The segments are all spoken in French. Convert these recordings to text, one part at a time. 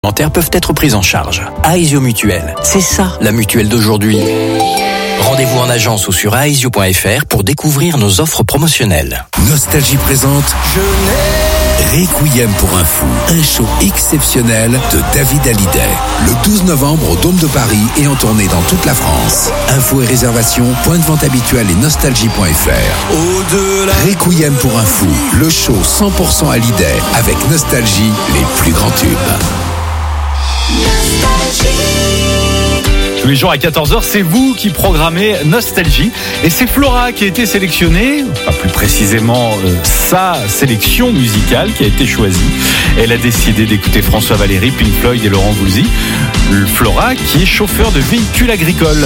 peuvent être prises en charge. Aesio Mutuelle, c'est ça la mutuelle d'aujourd'hui. Rendez-vous en agence ou sur aesio.fr pour découvrir nos offres promotionnelles. Nostalgie présente Requiem pour un fou, un show exceptionnel de David Hallyday. Le 12 novembre au Dôme de Paris et en tournée dans toute la France. Infos et réservations, point de vente habituel et nostalgie.fr. Au-delà. Requiem pour un fou, le show 100% Hallyday avec Nostalgie, les plus grands tubes. Tous les jours à 14h, c'est vous qui programmez Nostalgie. Et c'est Flora qui a été sélectionnée, pas plus précisément sa sélection musicale qui a été choisie. Elle a décidé d'écouter François Valéry, Pink Floyd et Laurent Voulzy. Flora qui est chauffeur de véhicule agricole.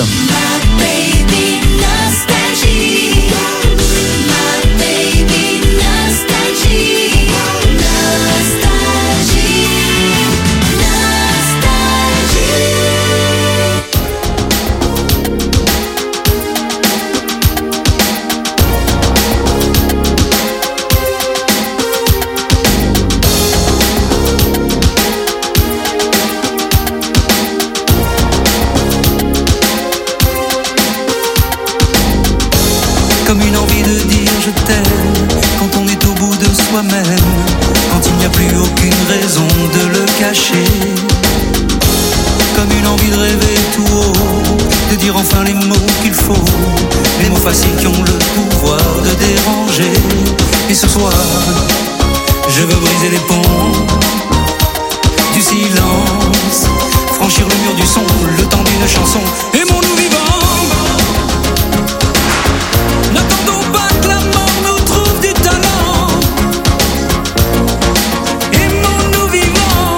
Comme une envie de dire je t'aime, quand on est au bout de soi-même, quand il n'y a plus aucune raison de le cacher. Comme une envie de rêver tout haut, de dire enfin les mots qu'il faut, les mots faciles qui ont le pouvoir de déranger. Et ce soir, je veux briser les ponts du silence, franchir le mur du son, le temps d'une chanson. Aimons-nous vivants. N'attendons pas que la mort nous trouve du talent. Aimons-nous vivants.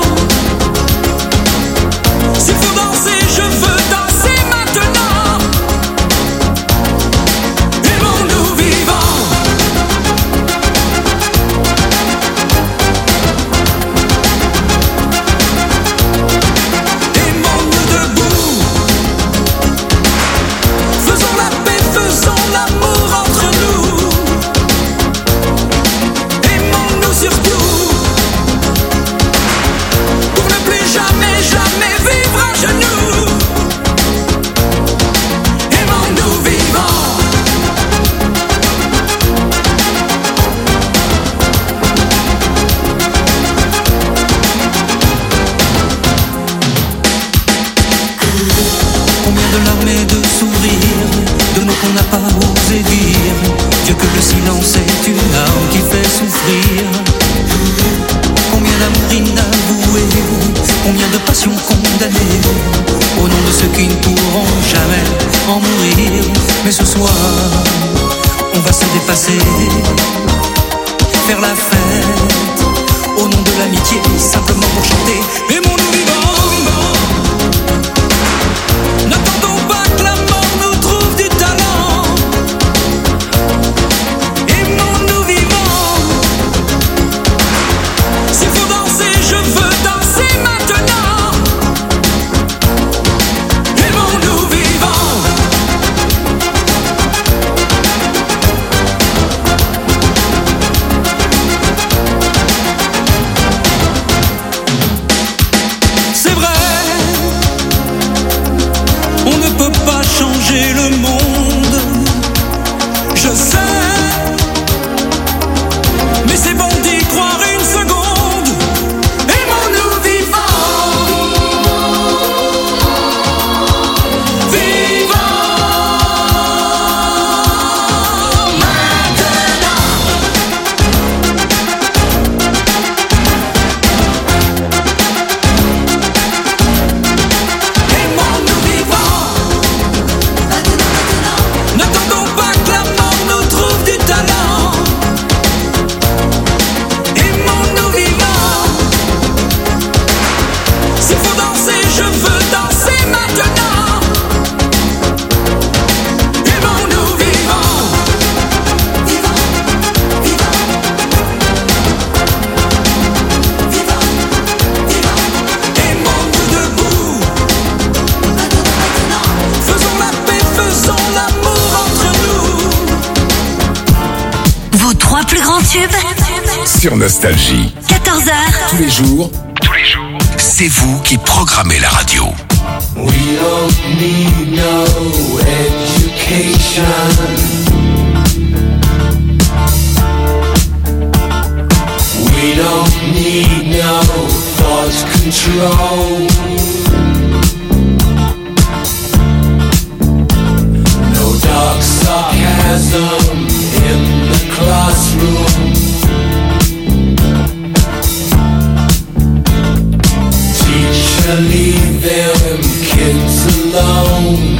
S'il faut danser, je veux danser maintenant. Aimons-nous vivants. Aimons-nous debout. Faisons la paix, faisons l'amour entre nous. Aimons-nous surtout, pour ne plus jamais, jamais vivre à genoux. Aimons-nous vivants. Combien de larmes et de sourires, de mots qu'on n'a pas osé dire. Dieu que le silence est une arme qui fait souffrir. Combien d'amour inavoué, combien de passions condamnées, au nom de ceux qui ne pourront jamais en mourir. Mais ce soir, on va se dépasser, faire la fête, au nom de l'amitié, simplement pour chanter. Aimons-nous vivants. N'attendons pas que la mort nous trouve du talent. Aimons-nous vivants. S'il faut danser, je veux danser maintenant. Aimons-nous vivants. C'est vrai, on ne peut pas changer le monde, je sais, mais c'est bon d'y croire une seconde. Aimons-nous vivants. Vivants maintenant. Aimons-nous vivants. N'attendons pas que la mort nous trouve du talent. Aimons-nous vivants. S'il faut danser, je veux danser maintenant. Aimons-nous vivants. Vivants, vivants. Vivants, vivants. Aimons-nous debout. Faisons la paix, faisons l'amour entre nous. Vos 3 plus grands tubes, Sur Nostalgie, 14h, tous les jours, C'est vous qui programmez la radio. We don't need no education. We don't need no thought control. No dark sarcasm in the classroom. Teacher, leave them kids alone.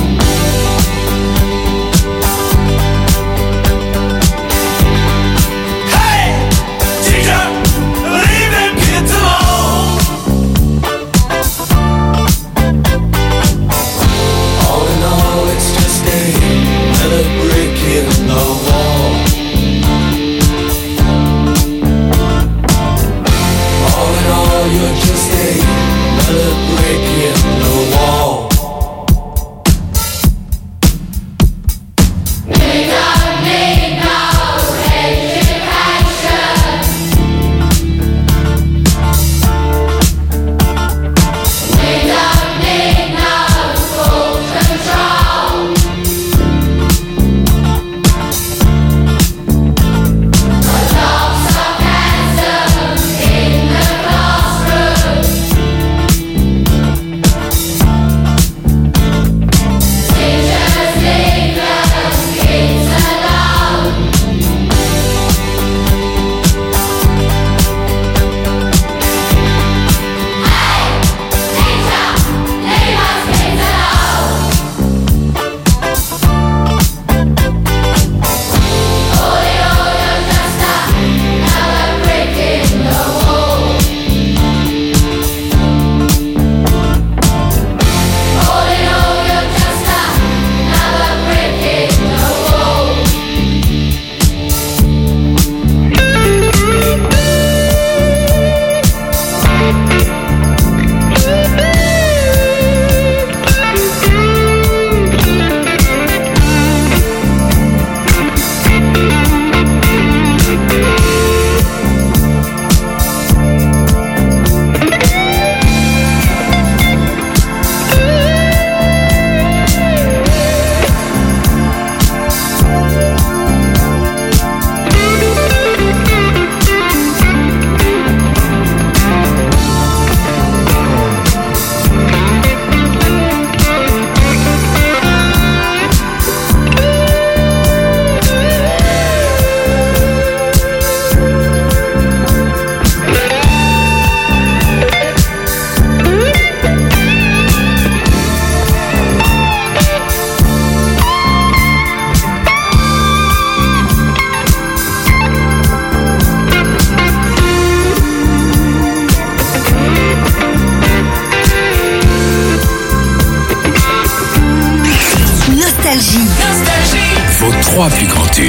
Vos 3 plus grands tubes.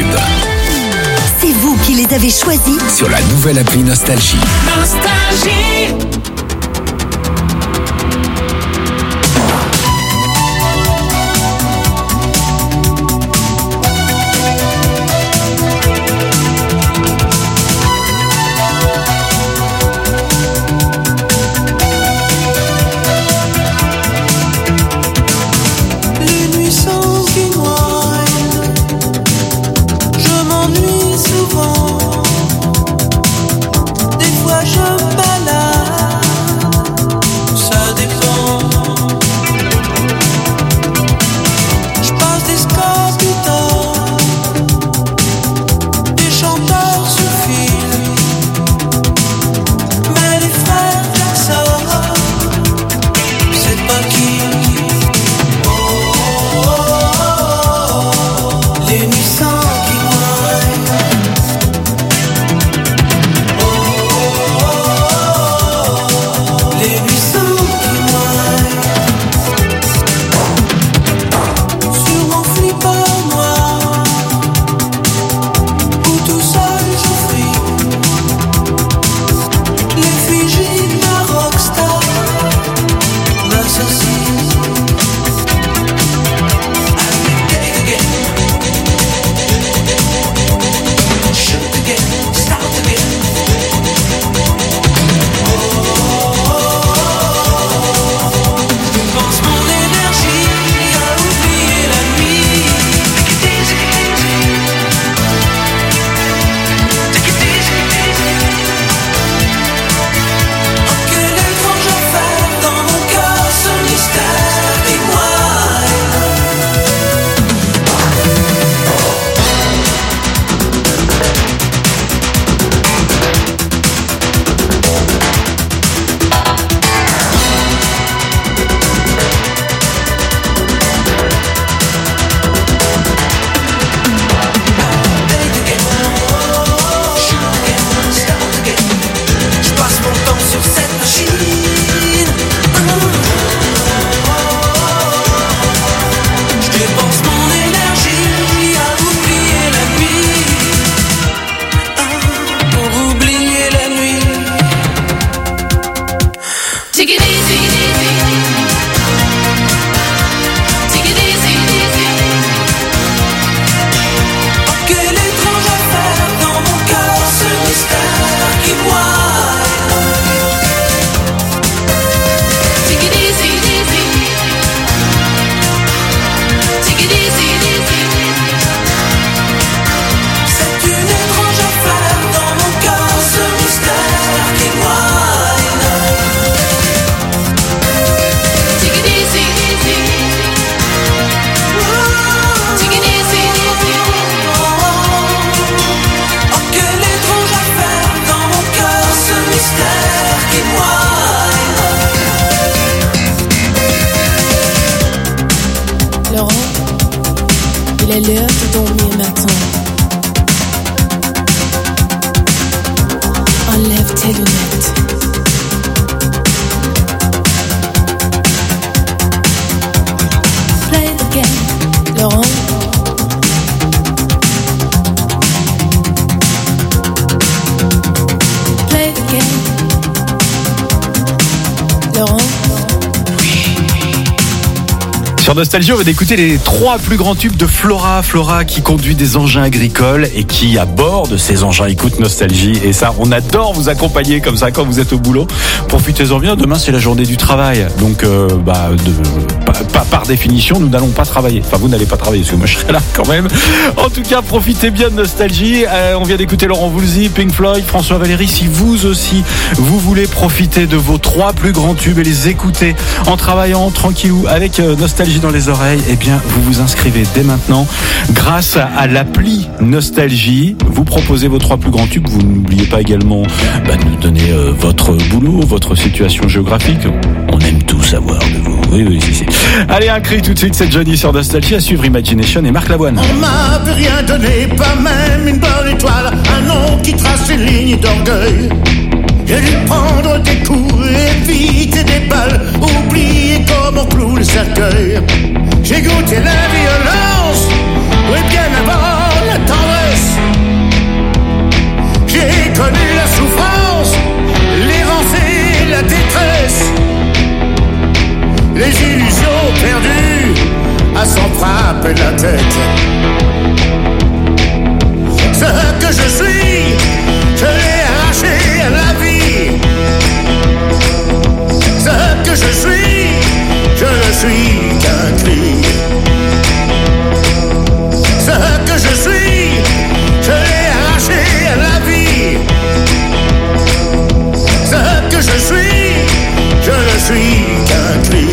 C'est vous qui les avez choisis Sur la nouvelle appli Nostalgie. Nostalgie. Des fois je me balade Il est l'heure de dormir maintenant. Enlève tes lunettes. Play the game, Laurent. Play the game, Laurent. Sur Nostalgie, on va écouter les 3 plus grands tubes de Flora. Flora qui conduit des engins agricoles et qui, à bord de ces engins, écoute Nostalgie. Et ça, on adore vous accompagner comme ça quand vous êtes au boulot. Profitez-en bien. Demain, c'est la journée du travail. Donc, par définition, nous n'allons pas travailler. Enfin, vous n'allez pas travailler parce que moi, je serai là quand même. En tout cas, profitez bien de Nostalgie. On vient d'écouter Laurent Voulzy, Pink Floyd, François Valéry. Si vous aussi, vous voulez profiter de vos 3 plus grands tubes et les écouter en travaillant tranquillou avec Nostalgie dans les oreilles, eh bien vous vous inscrivez dès maintenant grâce à l'appli Nostalgie. Vous proposez vos 3 plus grands tubes. Vous n'oubliez pas également de nous donner votre boulot, votre situation géographique. On aime tout savoir de vous. Oui, si. Allez, un cri tout de suite, c'est Johnny sur Nostalgie, à suivre Imagination et Marc Lavoine. On m'avait rien donné, pas même une bonne étoile, un nom qui trace une ligne d'orgueil. J'ai dû prendre des coups, éviter des balles, oublier comment on cloue le cercueil. J'ai goûté la violence, oui bien avant la tendresse. J'ai connu la souffrance, l'errance et la détresse. Les illusions perdues à s'en frapper la tête. Ce que je suis, je l'ai arraché à la vie. Ce que je ne suis qu'un cri. Ce que je suis, je l'ai arraché à la vie. Ce que je ne suis qu'un cri.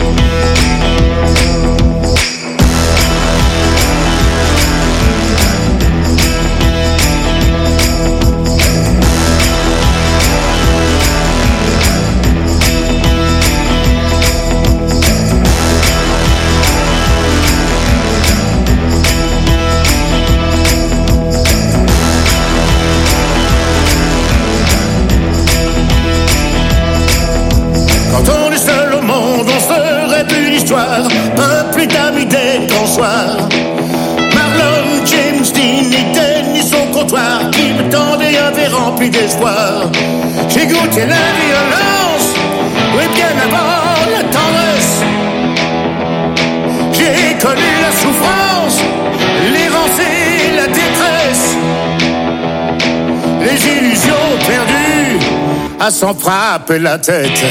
Peuplé d'amis des grands soirs. Marlon, James Dean et Denis au comptoir qui me tendaient un verre rempli d'espoir. J'ai goûté la violence, oui bien avant la tendresse. J'ai connu la souffrance, l'errance et la détresse. Les illusions perdues à s'en frapper la tête.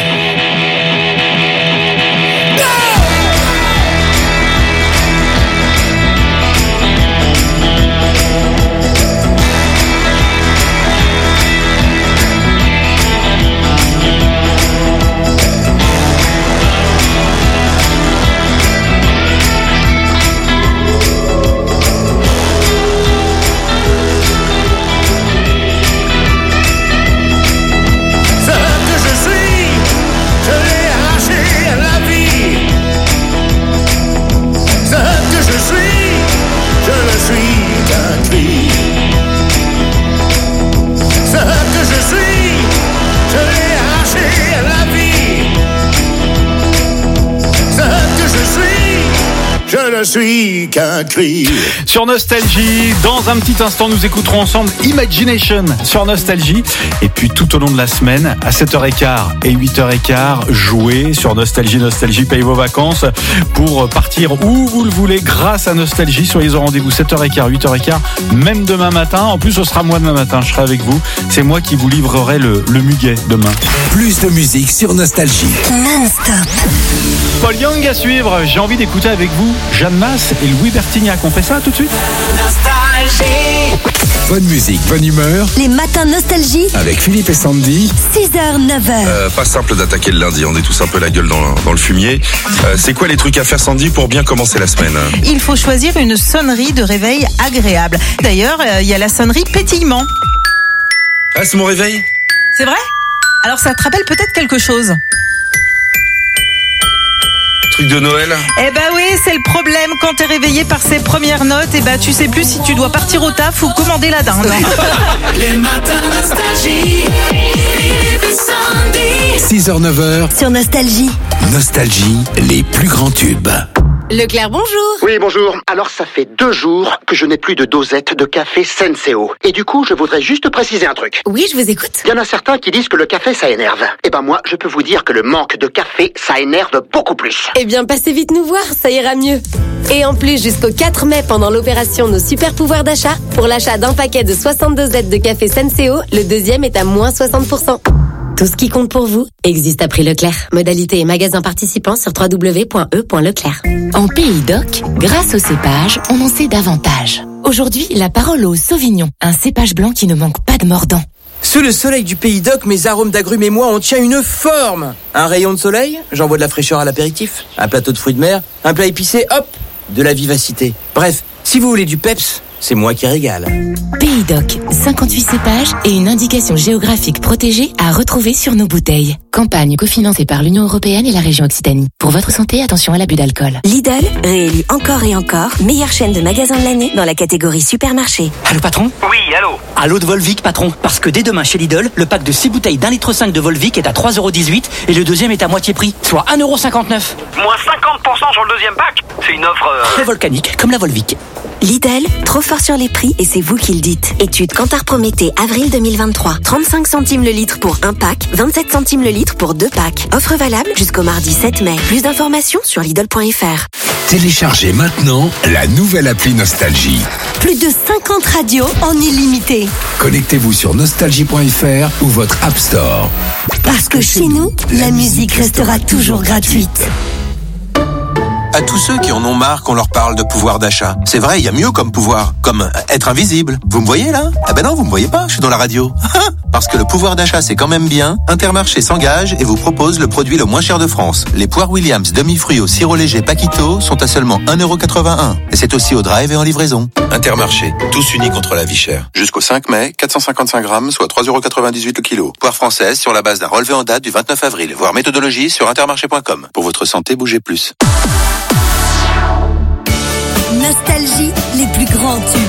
ne suis qu'un cri. Sur Nostalgie, dans un petit instant, nous écouterons ensemble Imagination sur Nostalgie. Et puis tout au long de la semaine, à 7h15 et 8h15, jouez sur Nostalgie. Nostalgie paye vos vacances pour partir où vous le voulez grâce à Nostalgie. Soyez au rendez-vous 7h15, 8h15, même demain matin. En plus, ce sera moi demain matin, je serai avec vous. C'est moi qui vous livrerai le muguet demain. Plus de musique sur Nostalgie. Non-stop. Paul Young à suivre. J'ai envie d'écouter avec vous Jeanne Masse et Louis Bertignac. On fait ça tout de suite. Nostalgie. Bonne musique, bonne humeur. Les matins Nostalgie. Avec Philippe et Sandy. 6h, 9h. Pas simple d'attaquer le lundi, on est tous un peu la gueule dans le fumier. C'est quoi les trucs à faire, Sandy, pour bien commencer la semaine? Il faut choisir une sonnerie de réveil agréable. D'ailleurs, il y a la sonnerie pétillement. Ah, c'est mon réveil? C'est vrai? Alors ça te rappelle peut-être quelque chose? Truc de Noël? Eh ben oui, c'est le problème. Quand t'es réveillé par ces premières notes, eh ben tu sais plus si tu dois partir au taf ou commander la dinde. Les matins Nostalgie. Philippe et Sandy. 6h, 9h. Sur Nostalgie. Nostalgie, les plus grands tubes. Leclerc, bonjour. Oui, bonjour. Alors, ça fait 2 jours que je n'ai plus de dosette de café Senseo. Et du coup, je voudrais juste préciser un truc. Oui, je vous écoute. Il y en a certains qui disent que le café, ça énerve. Eh ben moi, je peux vous dire que le manque de café, ça énerve beaucoup plus. Eh bien, passez vite nous voir, ça ira mieux. Et en plus, jusqu'au 4 mai, pendant l'opération Nos Super Pouvoirs d'achat, pour l'achat d'un paquet de 62 dosettes de café Senseo, le deuxième est à moins 60%. Tout ce qui compte pour vous existe à prix Leclerc. Modalité et magasin participants sur www.e.leclerc. En Pays d'Oc, grâce au cépage, on en sait davantage. Aujourd'hui, la parole au Sauvignon, un cépage blanc qui ne manque pas de mordant. Sous le soleil du Pays d'Oc, mes arômes d'agrumes et moi, on tient une forme. Un rayon de soleil, j'envoie de la fraîcheur à l'apéritif. Un plateau de fruits de mer, un plat épicé, hop, de la vivacité. Bref, si vous voulez du peps, c'est moi qui régale. Pays d'Oc, 58 cépages et une indication géographique protégée à retrouver sur nos bouteilles. Campagne cofinancée par l'Union européenne et la région Occitanie. Pour votre santé, attention à l'abus d'alcool. Lidl, réélu encore et encore, meilleure chaîne de magasins de l'année dans la catégorie supermarché. Allô patron? Oui, allô. Allô de Volvic patron, parce que dès demain chez Lidl, le pack de 6 bouteilles d'1,5 litre de Volvic est à 3,18€ et le deuxième est à moitié prix, soit 1,59€. Moins 50% sur le deuxième pack? C'est une offre... Très volcanique, comme la Volvic. Lidl, trop fort sur les prix et c'est vous qui le dites. Étude Kantar Prométhée, avril 2023. 35 centimes le litre pour un pack, 27 centimes le litre pour 2 packs. Offre valable jusqu'au mardi 7 mai. Plus d'informations sur Lidl.fr. Téléchargez maintenant la nouvelle appli Nostalgie. Plus de 50 radios en illimité. Connectez-vous sur nostalgie.fr ou votre App Store. Parce que chez nous, la musique restera toujours gratuite. À tous ceux qui en ont marre qu'on leur parle de pouvoir d'achat. C'est vrai, il y a mieux comme pouvoir, comme être invisible. Vous me voyez là? Ah ben non, vous me voyez pas, je suis dans la radio. Parce que le pouvoir d'achat c'est quand même bien, Intermarché s'engage et vous propose le produit le moins cher de France. Les poires Williams demi-fruits au sirop léger Paquito sont à seulement 1,81€. Et c'est aussi au drive et en livraison. Intermarché, tous unis contre la vie chère. Jusqu'au 5 mai, 455 grammes, soit 3,98€ le kilo. Poire française sur la base d'un relevé en date du 29 avril. Voir méthodologie sur intermarché.com. Pour votre santé, bougez plus. Nostalgie, les plus grands tubes.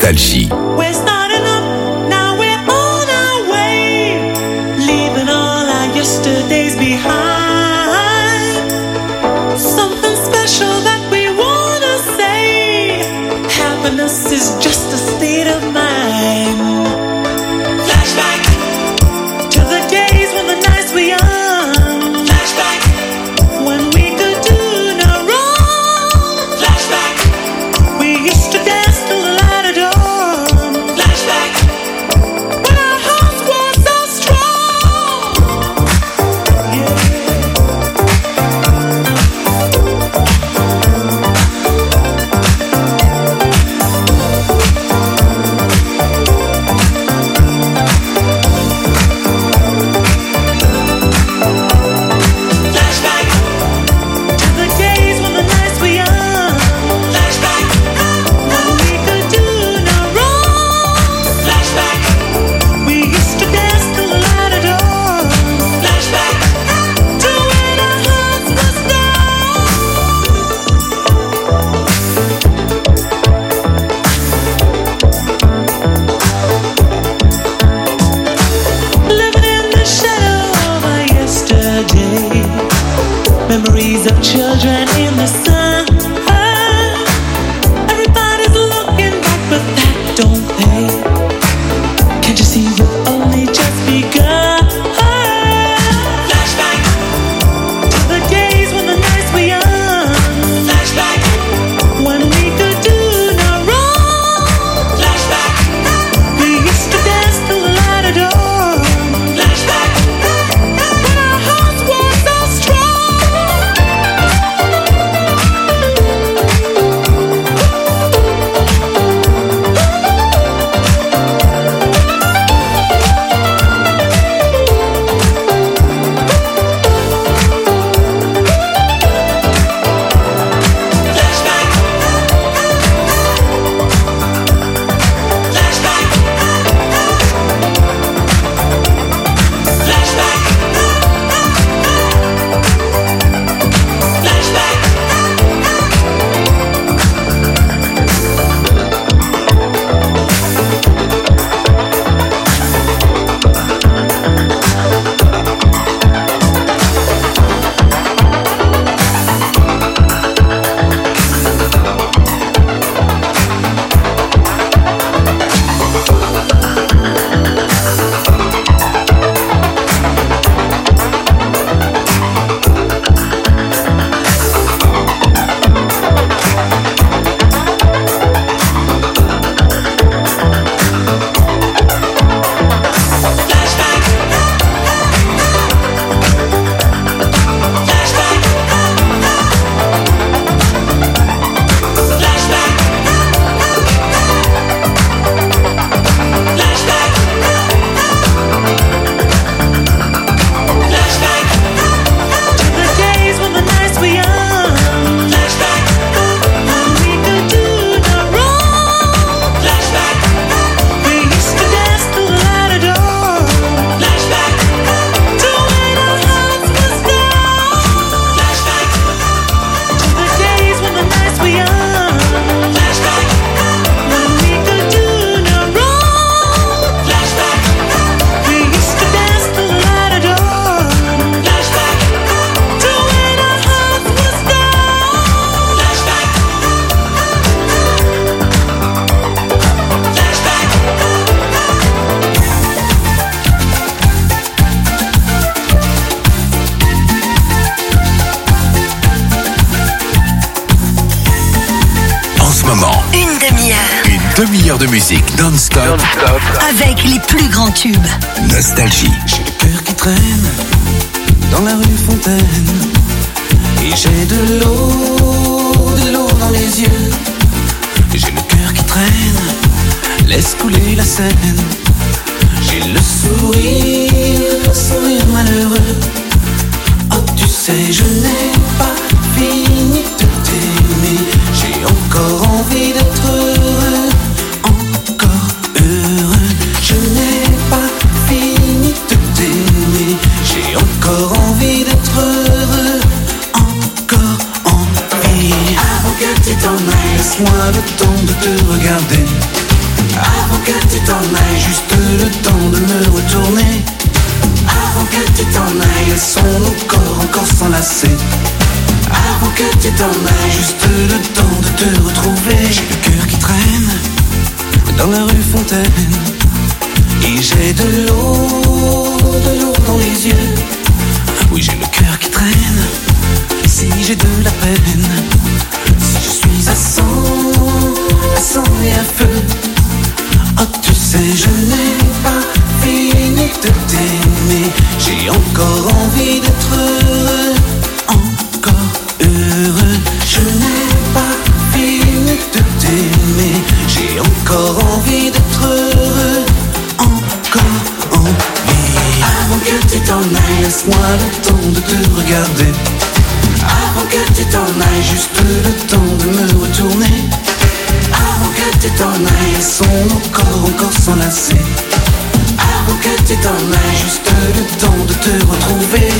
Nostalgie. We're starting up, now we're on our way, leaving all our yesterdays behind. Something special that we wanna say, happiness is just a state of mind. Flashback to the days when the nights were young. Flashback when we could do no wrong. Flashback we used to dance till the light of dawn. Flashback when our hearts were so strong. Yeah. Flashback to the days when the nights were young. Flashback when we could do no wrong. Flashback we used to dance till the light of dawn. Flashback to when our hearts were living in the shadow of our yesterday. Memories of children in the sun. Everybody's looking back, but that don't pay. Can't you see we've only just begun? Flashback to the days when the nights were young. Flashback when we could do no wrong. Flashback we used to dance till the light of dawn. Flashback when our hearts were so strong. Flashback. Flashback. Flashback. Flashback. Demi-heure de musique non-stop avec les plus grands tubes. Nostalgie. J'ai le cœur qui traîne dans la rue Fontaine et j'ai de l'eau dans les yeux. J'ai le cœur qui traîne, laisse couler la Seine. J'ai le sourire malheureux. Oh tu sais je n'ai pas fini de t'aimer. J'ai encore envie d'être heureux. Je n'ai pas fini de t'aimer. J'ai encore envie d'être heureux. Encore envie. Avant que tu t'en ailles, laisse-moi le temps de te regarder. juste le temps de me retourner. Avant que tu t'en ailles, laissons nos corps encore s'enlacer. Avant que tu t'en ailles, juste le temps de te retrouver. J'ai le cœur qui traîne dans la rue Fontaine, et j'ai de l'eau dans les yeux. Oui, j'ai le cœur qui traîne, si j'ai de la peine, si je suis à sang et à feu. Oh, tu sais, je n'ai pas fini de t'aimer. J'ai encore envie d'être heureux, encore heureux. Je n'ai pas fini de t'aimer. J'ai encore envie d'être heureux, encore envie. Avant que tu t'en ailles, laisse-moi le temps de te regarder. Avant que tu t'en ailles, juste le temps de me retourner. Avant que tu t'en ailles, laissons nos corps encore s'enlacer. Avant que tu t'en ailles, juste le temps de te retrouver.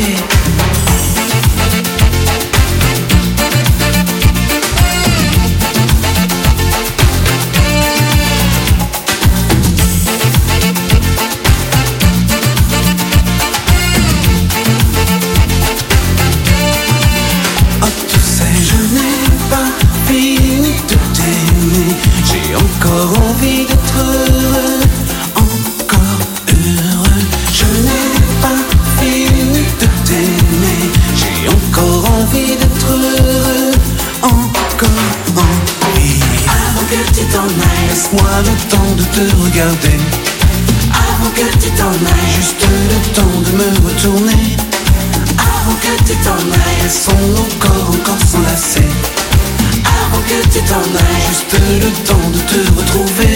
Encore envie d'être heureux, encore heureux. Je n'ai pas fini de t'aimer. J'ai encore envie d'être heureux, encore envie. Avant que tu t'en ailles, laisse-moi le temps de te regarder. Avant que tu t'en ailles, juste le temps de me retourner. Avant que tu t'en ailles, laissons nos corps encore s'enlacer. Avant que tu t'en ailles, juste le temps de te retrouver.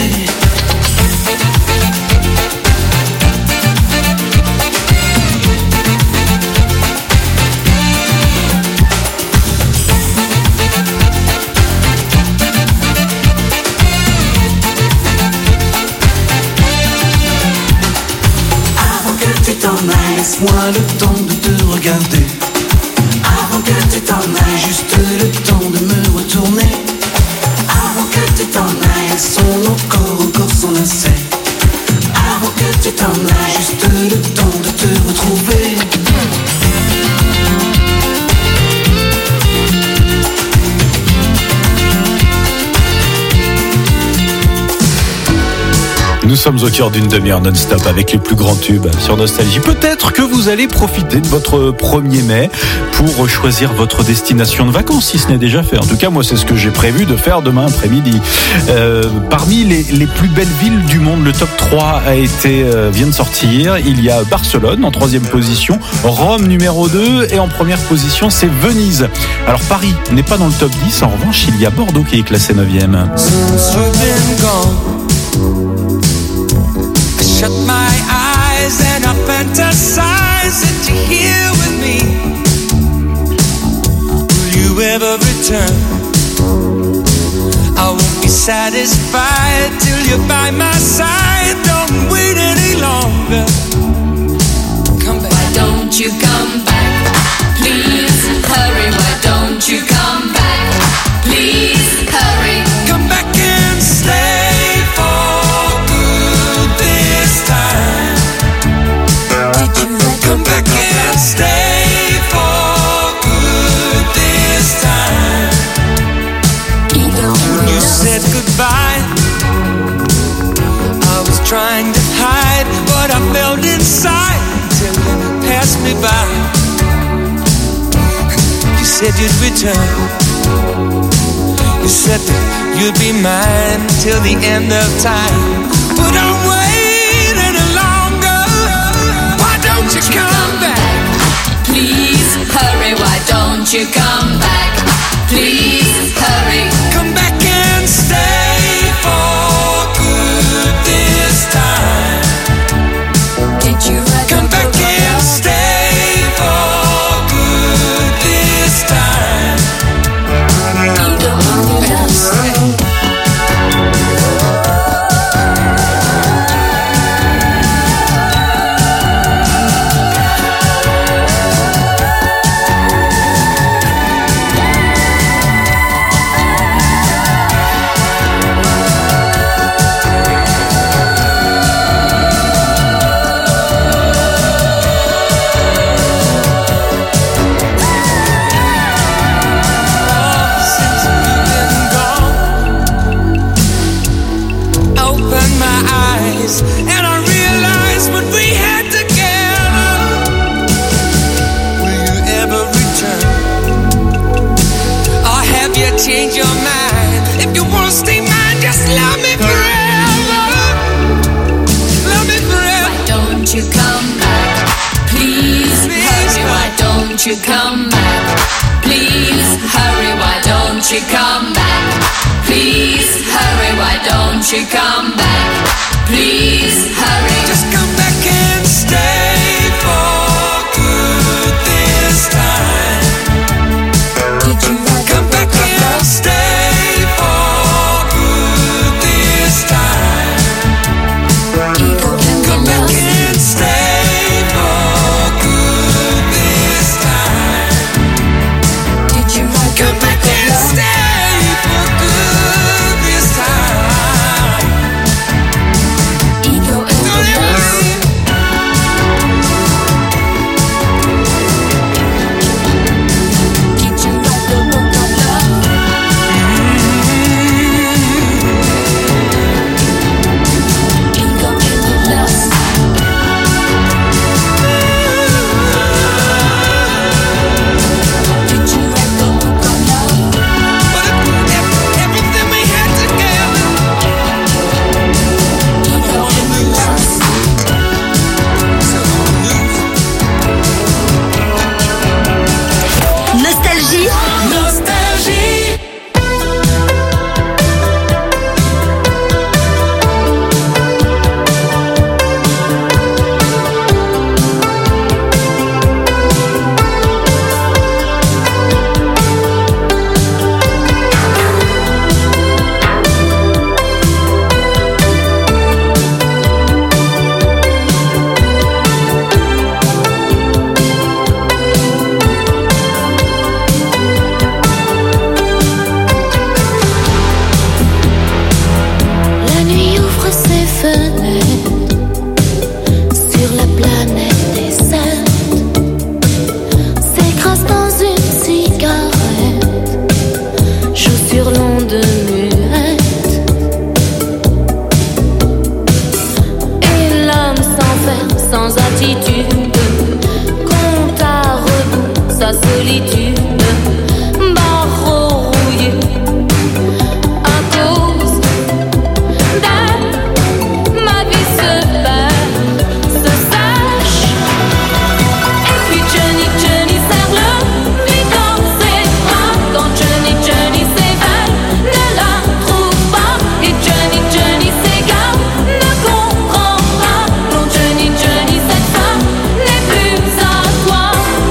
Avant que tu t'en ailles, laisse-moi le temps de te regarder. Avant que tu t'en ailles, juste le temps de me retourner. Avant que tu t'en ailles, laissons nos corps encore s'enlacer. Avant que tu t'en ailles, juste le temps de te retrouver. Nous sommes au cœur d'une demi-heure non-stop avec les plus grands tubes sur Nostalgie. Peut-être que vous allez profiter de votre 1er mai pour choisir votre destination de vacances, si ce n'est déjà fait. En tout cas, moi, c'est ce que j'ai prévu de faire demain après-midi. Parmi les plus belles villes du monde, le top 3 vient de sortir. Il y a Barcelone en 3e position, Rome numéro 2 et en première position, c'est Venise. Alors, Paris n'est pas dans le top 10. En revanche, il y a Bordeaux qui est classé 9e. Shut my eyes and I fantasize that you're here with me. Will you ever return? I won't be satisfied till you're by my side. Don't wait any longer. Come back. Why don't you come back? Please hurry. Why don't you come back? Please hurry. Come back and stay. Come back and stay for good this time. When you said goodbye, I was trying to hide what I felt inside till you passed me by. You said you'd return. You said that you'd be mine till the end of time. But I'm waiting any longer. Why don't you come back? Please hurry, why don't you come back? Please hurry. Come back and stay for good this time. Did you come back and stay for good this time? You don't want to stay. don't you come back? Please hurry, why don't you come back? Please hurry, why don't you come back? Please hurry. Just come back and stay for good this time. Did you come back and stay for good this time? Come back and stay for good this time. Did you come back and stay for good this time? Ego and did you write the book of love? Ego and love. Did you write the book of love? But everything we had together. Ego and love. Nostalgie. Nostalgie. La nuit ouvre ses fenêtres sur la planète des saints, s'écrase dans une cigarette, joue sur l'onde muette, et l'homme s'enferme sans attitude, compte à rebours sa solitude, barreau rouillé à cause ma vie se perd, se sèche. Et puis Johnny serre le vide dans ses bras. Quand Johnny s'évade, ne la trouve pas. Et Johnny s'égare, ne comprend pas. Quand Johnny cette femme n'est plus à toi.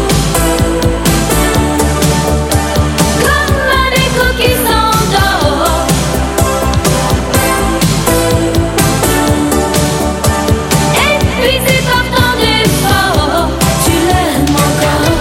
Comme un écho qui s'endort. Épuisé par tant d'efforts, tu l'aimes encore.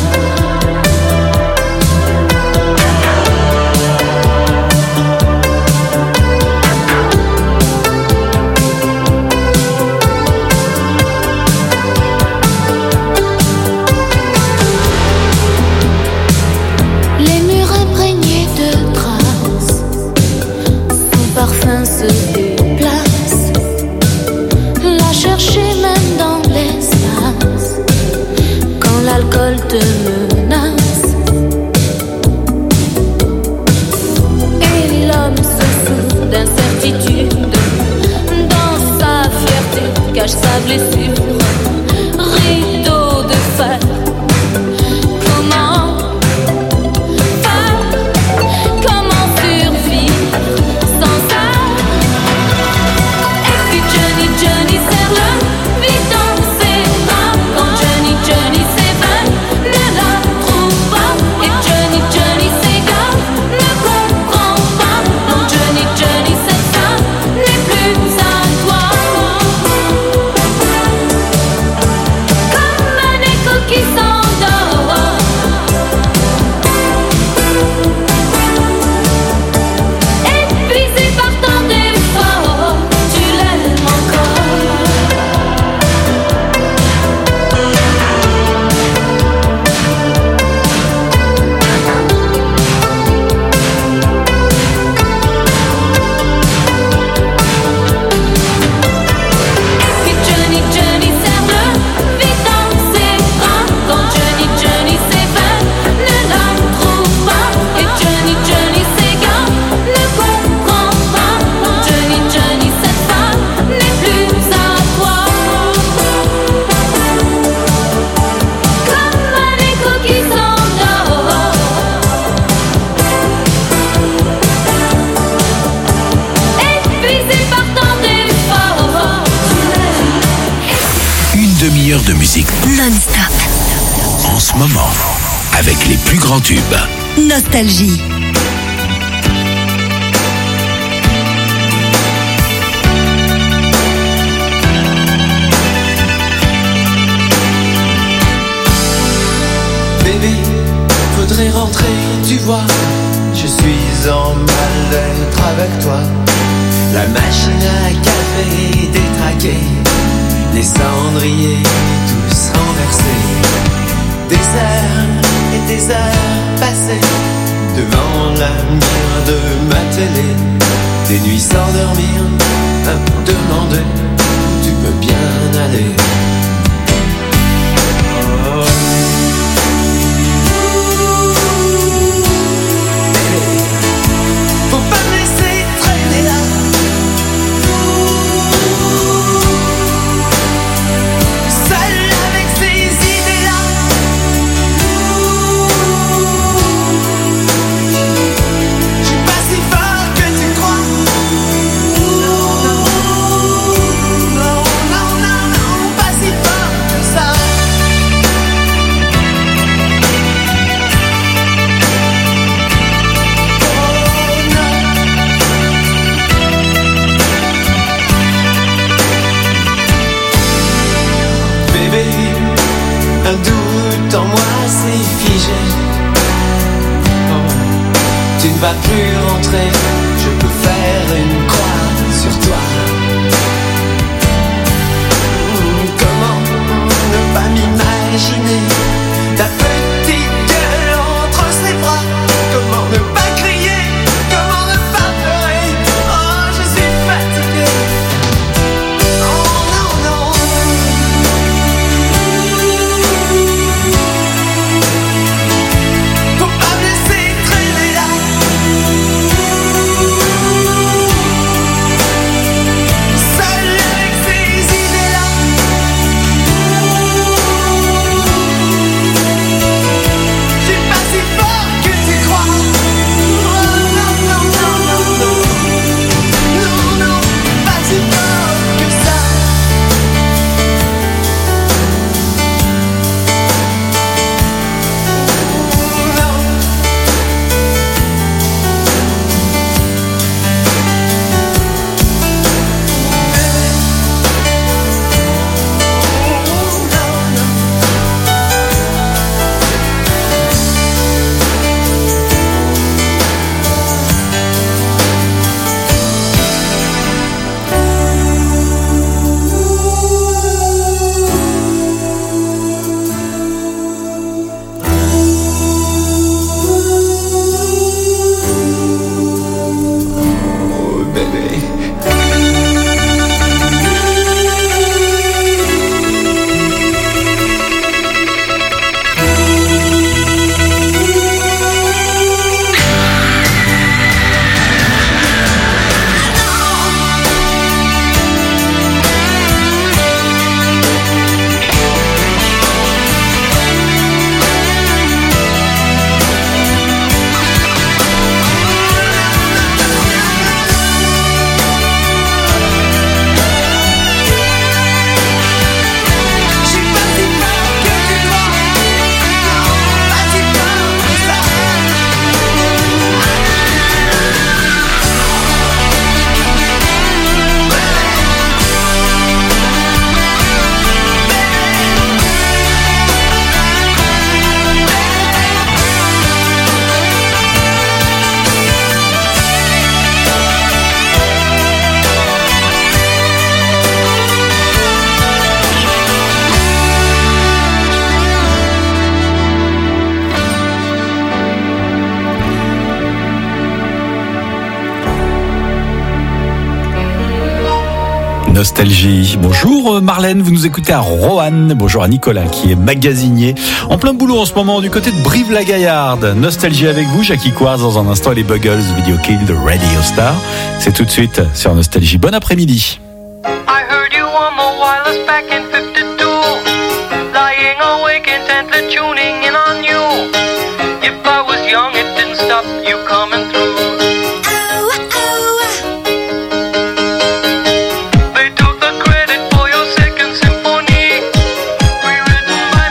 Les murs imprégnés de traces, son parfum se déplace. La chercher même dans l'espace, quand l'alcool te menace. Et l'homme se souffre d'incertitude, dans sa fierté cache sa blessure. Rideau de fer, comment faire, comment survivre sans ça? Et puis Johnny serre le vide dans ses bras. Quand Johnny s'évade, ne la trouve pas. Et Johnny s'égare, ne comprend pas. Quand Johnny cette femme n'est plus à toi. non-stop. En ce moment, avec les plus grands tubes. Nostalgie. Bébé, faudrait rentrer, tu vois. Je suis en mal-être avec toi. La machine à café est détraquée, les cendriers tous renversés. Des heures et des heures passées devant la lumière de ma télé. Des nuits sans dormir, à me demander où tu peux bien aller. Oh. Faut pas me laisser traîner là. Seul avec ces idées-là. Je suis pas si fort que tu crois. Non, non, non, non, non, pas si fort que ça. Bébé, un doute en moi s'est figé. Oh, tu ne vas plus rentrer, je peux faire une croix sur toi. Comment ne pas m'imaginer ta petite gueule entre ses bras? Comment ne pas crier? Comment ne pas pleurer? Oh, je suis fatigué. Oh non, non. Faut pas me laisser traîner là. Seul avec ces idées-là. Je suis pas si fort que tu crois. Oh non, non, non, non, non. Non, non, pas si fort que ça. Oh bébé. Je suis pas si fort que tu crois. Non, pas si fort que ça. Nostalgie. Bonjour Marlène, vous nous écoutez à Roanne. Bonjour à Nicolas qui est magasinier en plein boulot en ce moment du côté de Brive-la-Gaillarde. Nostalgie avec vous, Jackie Quartz dans un instant et les Buggles, Video Kill de Radio Star. C'est tout de suite sur Nostalgie. Bon après-midi. I heard you on the wireless back in 52, lying awake intently tuning in on you. If I was young, it didn't stop you coming through. They took the credit for your second symphony, rewritten by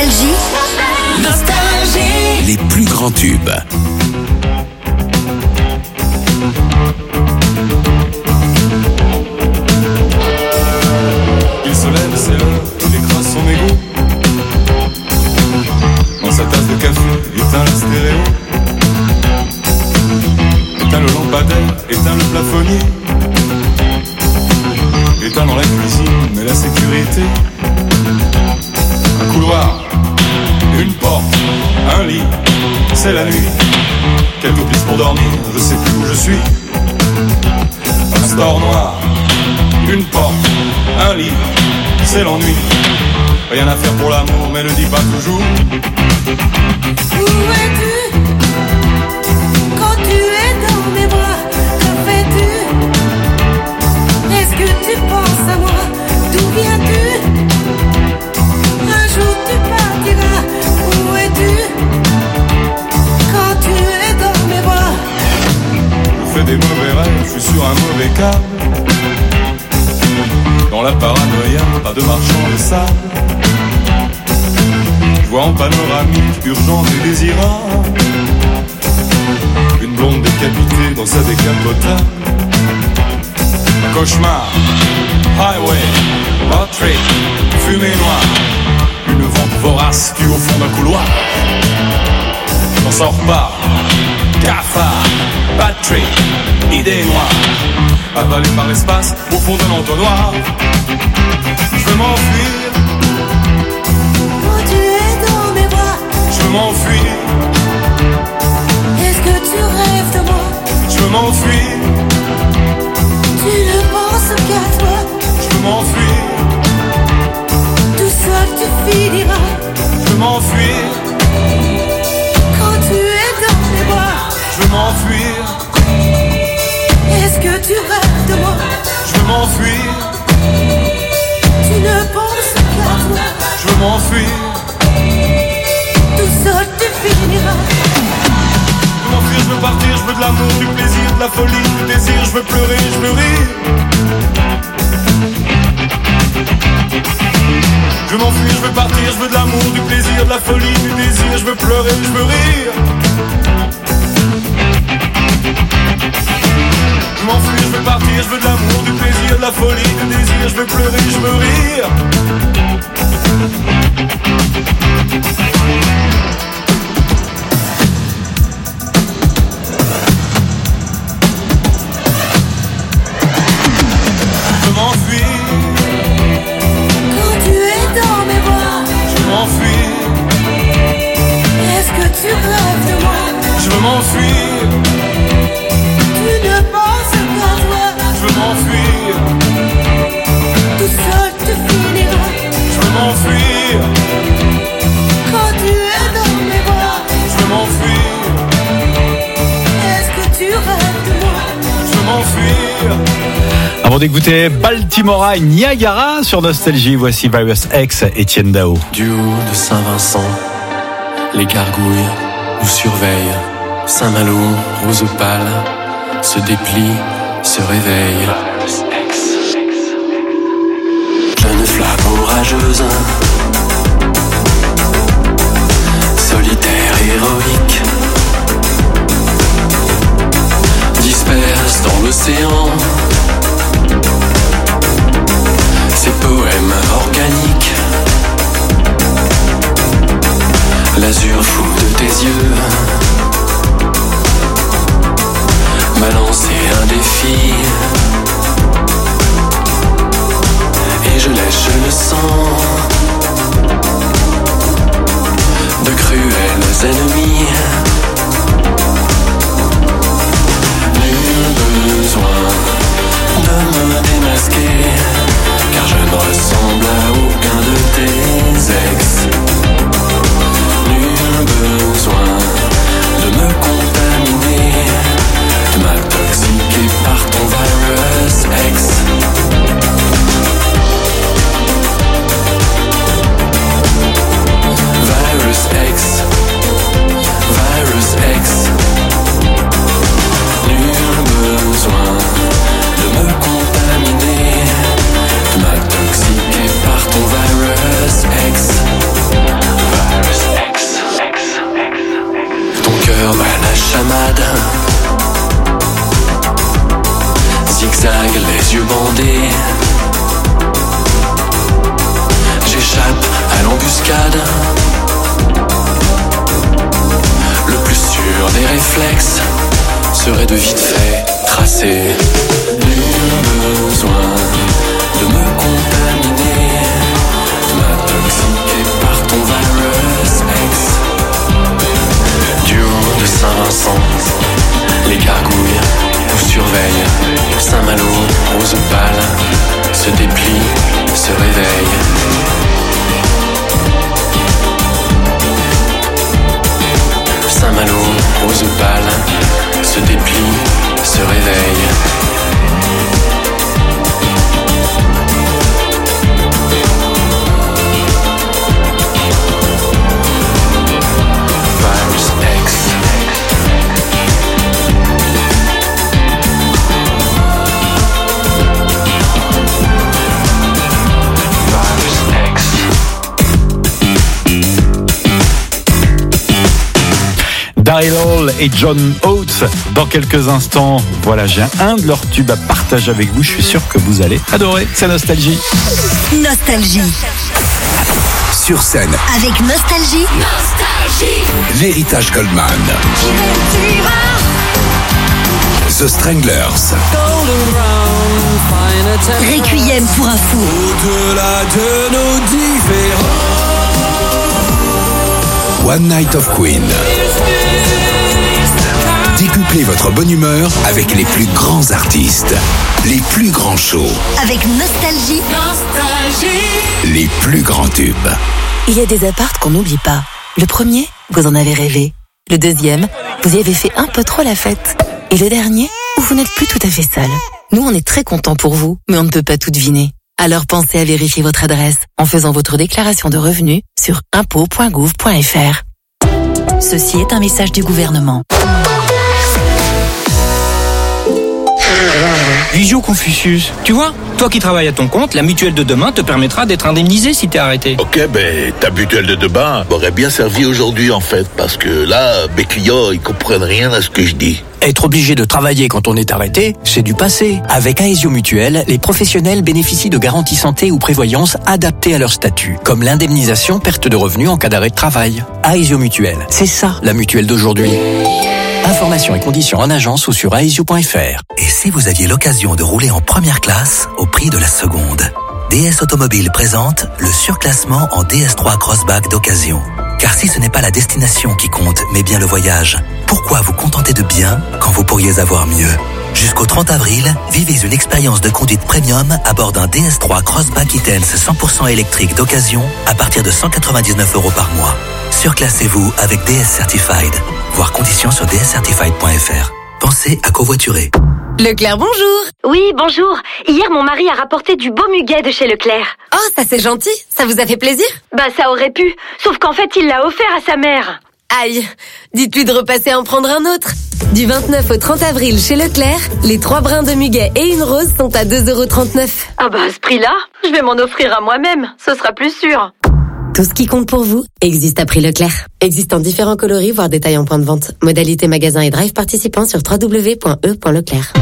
Nostalgie. Nostalgie. Les plus grands tubes. Il se lève, c'est l'heure, il écrase son égo. Dans sa tasse de café, éteint la stéréo. Éteint le lampadaire, éteint le plafonnier. Éteint dans la cuisine, mais la sécurité. Un couloir, une porte, un lit, c'est la nuit. Quelques pistes pour dormir, je sais plus où je suis. Un store noir, une porte, un lit, c'est l'ennui. Rien à faire pour l'amour, mais ne dis pas toujours. Où es-tu quand tu es dans mes bras? Que fais-tu? Est-ce que tu penses à moi? D'où viens-tu? Un jour tu partiras. Où es-tu quand tu es dans mes bras? Je fais des mauvais rêves, je suis sur un mauvais câble. Dans la paranoïa, pas de marchand de sable. Je vois en panoramique, urgente et désirable, une blonde décapitée dans sa décapotable. Un cauchemar, highway, road trip, fumée noire. Une vente vorace tue au fond d'un couloir. J'en sors pas, cafard, bad trip, idée noire. Avalé par l'espace au fond d'un entonnoir. Je veux m'enfuir. Quand tu es dans mes bras, Je veux m'enfuir. est-ce que tu rêves de moi? Je veux m'enfuir. Tu ne penses qu'à toi. Je veux m'enfuir. Tout seul tu finiras. Je veux m'enfuir. Quand tu es dans mes bras, Je veux m'enfuir. est-ce que tu rêves de moi? Je veux m'enfuir. Tu ne penses qu'à toi. Je veux m'enfuir. Tout seul tu finiras. Je veux m'enfuir, je veux partir, je veux de l'amour, du plaisir, de la folie, du désir. Je veux pleurer, je veux rire. Je veux m'enfuir, je veux partir, je veux de l'amour, du plaisir, de la folie, du désir. Je veux pleurer, je veux rire. Je m'enfuis, je veux partir, je veux de l'amour, du plaisir, de la folie, du désir. Je veux pleurer, je veux rire. Je m'enfuis. Quand tu es dans mes bras, Je m'enfuis. est-ce que tu rêves de moi? Je veux m'enfuir. Tu ne penses qu'à toi. Je veux m'enfuir. Tout seul tu finiras. Je veux m'enfuir. Quand tu es dans mes bras, Je veux m'enfuir. est-ce que tu rêves de moi? Je veux m'enfuir. Avant d'écouter Baltimora Niagara sur Nostalgie, voici Virus X, Étienne Dao. Du haut de Saint-Vincent, les gargouilles nous surveillent. Saint-Malo, rose pâle, se déplie, se réveille. Jeune flamme orageuse, solitaire, héroïque, disperse dans l'océan ces poèmes organiques. L'azur fou de tes yeux m'a lancé un défi et je lèche le sang de cruels ennemis. Nul besoin de me démasquer, car je ne ressemble à aucun de tes ex. Nul besoin de me contaminer, de m'intoxiquer par ton virus X. Virus X, virus réflexe serait de vite fait tracer. Nul besoin de me contaminer, de m'intoxiquer par ton virus X. Du haut de Saint-Vincent, les gargouilles nous surveillent. Saint-Malo, rose pâle, se déplie, se réveille. Saint-Malo, rose pâle, se déplie, se réveille. Virus X. Daryl Hall et John Oates dans quelques instants. Voilà, j'ai un de leurs tubes à partager avec vous. Je suis sûr que vous allez adorer. C'est Nostalgie. Nostalgie. Sur scène, Avec Nostalgie. l'héritage Goldman, The Stranglers, Requiem pour un fou. au-delà de nos différends, One Night of Queen. Décuplez votre bonne humeur avec les plus grands artistes, les plus grands shows, Avec Nostalgie. les plus grands tubes. Il y a des apparts qu'on n'oublie pas. Le premier, vous en avez rêvé. Le deuxième, vous y avez fait un peu trop la fête. Et le dernier, où vous n'êtes plus tout à fait seul. Nous, on est très contents pour vous, mais on ne peut pas tout deviner. Alors pensez à vérifier votre adresse en faisant votre déclaration de revenus sur impôts.gouv.fr. Ceci est un message du gouvernement. Visio Confucius, tu vois, toi qui travailles à ton compte, la mutuelle de demain te permettra d'être indemnisé si t'es arrêté. Ok, ben ta mutuelle de demain m'aurait bien servi aujourd'hui en fait, parce que là, mes clients, ils comprennent rien à ce que je dis. Être obligé de travailler quand on est arrêté, c'est du passé. Avec Aesio Mutuelle, les professionnels bénéficient de garanties santé ou prévoyance adaptées à leur statut, comme l'indemnisation perte de revenus en cas d'arrêt de travail. Aesio Mutuelle, c'est ça la mutuelle d'aujourd'hui. Informations et conditions en agence ou sur aesio.fr. Et si vous aviez l'occasion de rouler en première classe au prix de la seconde? DS Automobile présente le surclassement en DS3 Crossback d'occasion. Car si ce n'est pas la destination qui compte, mais bien le voyage, pourquoi vous contenter de bien quand vous pourriez avoir mieux? Jusqu'au 30 avril, vivez une expérience de conduite premium à bord d'un DS3 Crossback E-Tense 100% électrique d'occasion à partir de 199 € par mois. Surclassez-vous avec DS Certified. Voir conditions sur dscertified.fr. Pensez à covoiturer. Leclerc, bonjour. Oui, bonjour. Hier, mon mari a rapporté du beau muguet de chez Leclerc. Oh, ça c'est gentil. Ça vous a fait plaisir? Bah, ça aurait pu. Sauf qu'en fait, il l'a offert à sa mère. Aïe, dites-lui de repasser en prendre un autre. Du 29 au 30 avril chez Leclerc, les 3 brins de muguet et une rose sont à 2,39 €. Ah bah, à ce prix-là, je vais m'en offrir à moi-même. Ce sera plus sûr. Tout ce qui compte pour vous existe à prix Leclerc. Existe en différents coloris, voire détails en point de vente. Modalité magasin et drive participants sur www.e.leclerc.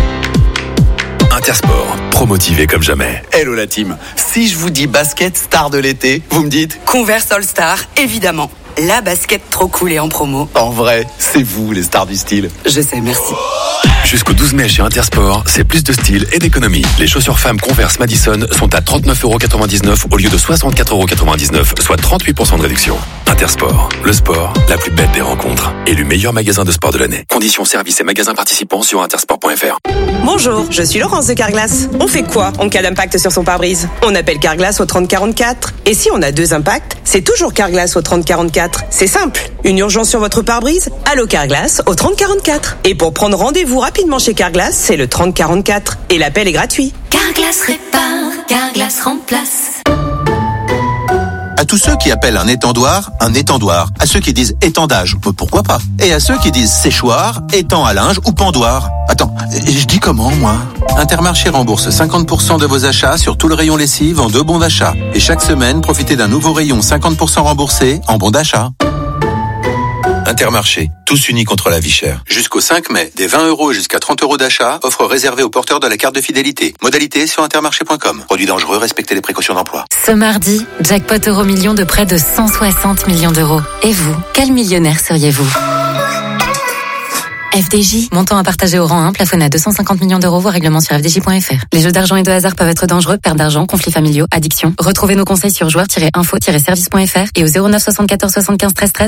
Intersport, promotivé comme jamais. Hello la team. Si je vous dis basket star de l'été, vous me dites Converse All Star, évidemment. La basket trop cool et en promo. en vrai, c'est vous les stars du style. Je sais, merci. Jusqu'au 12 mai chez Intersport, c'est plus de style et d'économie. Les chaussures femmes Converse Madison sont à 39,99 € au lieu de 64,99 €, soit 38% de réduction. Intersport, le sport, la plus belle des rencontres. Élu meilleur magasin de sport de l'année. Conditions services et magasins participants sur intersport.fr. Bonjour, je suis Laurence de Carglass. On fait quoi en cas d'impact sur son pare-brise? On appelle Carglass au 3044. Et si on a 2 impacts, c'est toujours Carglass au 3044. C'est simple. Une urgence sur votre pare-brise? Allô Carglass au 3044. Et pour prendre rendez-vous rapidement chez Carglass, c'est le 3044. Et l'appel est gratuit. Carglass répare, Carglass remplace. À tous ceux qui appellent un étendoir, à ceux qui disent étendage, pourquoi pas? Et à ceux qui disent séchoir, étang à linge ou pendoir. Attends, je dis comment, moi? Intermarché rembourse 50% de vos achats sur tout le rayon lessive en 2 bons d'achat. Et chaque semaine, profitez d'un nouveau rayon 50% remboursé en bons d'achat. Intermarché, tous unis contre la vie chère. Jusqu'au 5 mai, des 20 € jusqu'à 30 € d'achat, offre réservée aux porteurs de la carte de fidélité. Modalité sur intermarché.com. Produit dangereux, respectez les précautions d'emploi. Ce mardi, jackpot Euromillions de près de 160 millions d'euros. Et vous, quel millionnaire seriez-vous? FDJ, montant à partager au rang 1, plafonné à 250 millions d'euros, voire règlement sur FDJ.fr. Les jeux d'argent et de hasard peuvent être dangereux, perte d'argent, conflits familiaux, addiction. Retrouvez nos conseils sur joueurs-info-service.fr et au 09 74 75 13 13